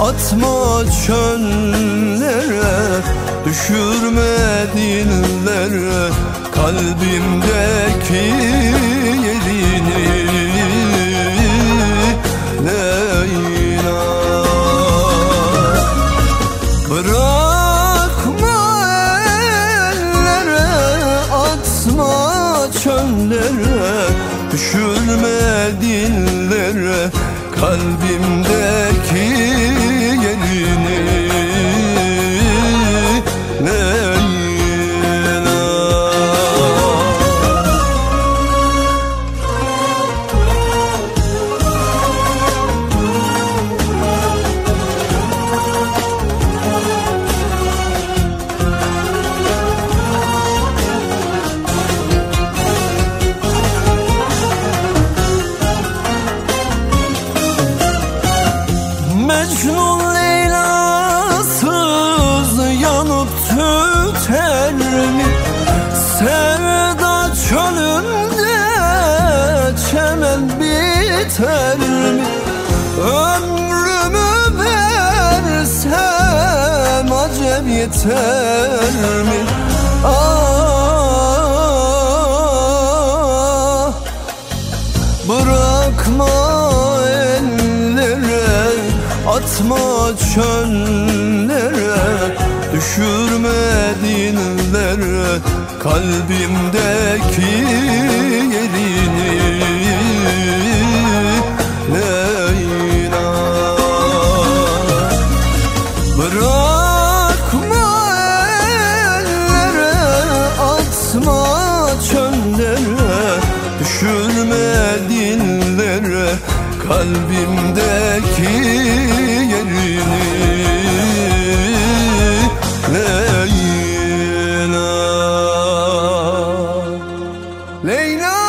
atma çöllere, düşürme dillere kalbimdeki yerini. Leyla, bırakma ellere, atma çöllere, düşürme dillere kalbimdeki yerini. Leyla, Mecnun Leyla'sız yanıp tüter mi? Sevda çölünde çemen biter mi? Ömrümü versem acep yeter mi? Ah, bırakma atma çöllere, düşürme dillere kalbimdeki yerini. Leyla, bırakma ellere, atma çöllere, düşürme dillere kalbimdeki yerini. Leyla, Leyla.